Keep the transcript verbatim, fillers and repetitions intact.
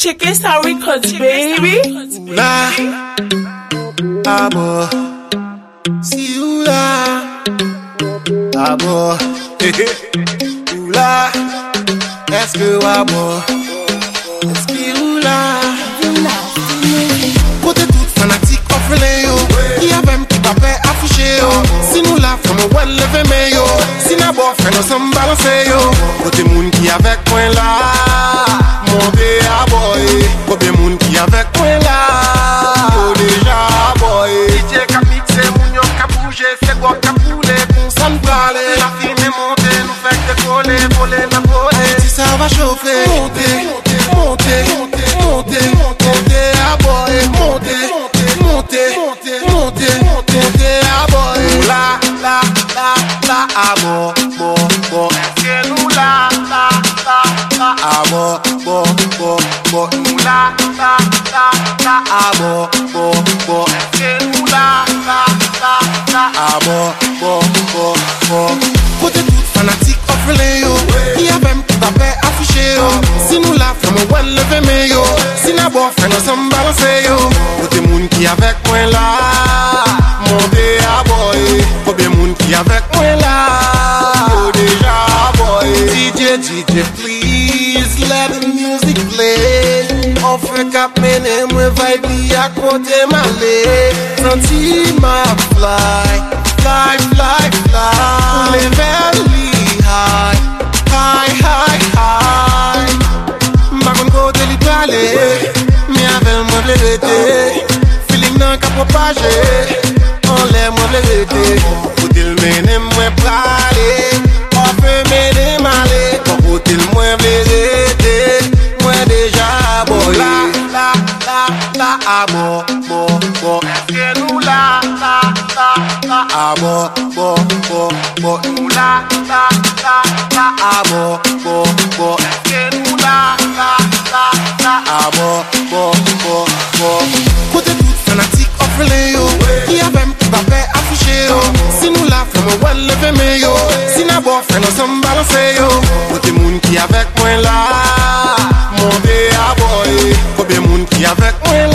Chicken Star Records, baby. Là, amor, si ou là, amor, ou là, est-ce que amor, est-ce que ou là, côté toute fanatique orphelin yo, qui a même qui va faire afficher yo, si nous la faisons on lever mais yo, si n'a pas fait nous sommes balancés yo, côté moun qui avec moi là, mon bé à boy, côté moun qui avec moi là, yo déjà boy, D J cap mixé moun yo cap bouger, c'est quoi cap rouler, pour ça nous parler, la fille est montée, nous fait décoller, voler la voler, si ça va chauffer, monter, monter, monter, monter, monter à boy, monter, monter, monter, monter, monter à boy, là, là, là, là, amor, bon, bon, est-ce que nous là, là, là, là, amor, bon, bon, bon, nous là, là, là, là, amor, bon, bon, est-ce que nous là, là, là, là, amor, bon, bon, bon, côté toute fanatique orphelin yo, qui a même qui va faire afficher yo, si nous la faisons on lever mais yo, si n'a pas fait nous sommes balancés yo, côté moun qui avec moi là, mon bé à boy, côté moun qui avec moi là, yo déjà boy, D J, D J please let the music play, on fait cap mener moi vibe li à côté malé, senti ma fly, fly, fly, fly, les valley high, high, high, high, ma kon côté li parler, mais avec moi le rete, feeling nan ka propager, on l'aime moi le rete, côté le mener moi parler, on peut mener malé, côté le moi vérité, moi déjà boy, là, là, là, là, amor, bon, bon, est-ce que nous là, là, là, là, amor, bon, bon, bon, nous là, là, là, là, amor, bon, bon, est-ce que nous là, là, là, là, amor, bon, bon, bon, côté toute fanatique orphelin yo, qui a même qui va faire afficher yo, si nous la faisons on lever mais yo, si n'a pas fait nous sommes balancés yo, côté moun qui avec moi là, mon bé à boy, côté moun qui avec moi là.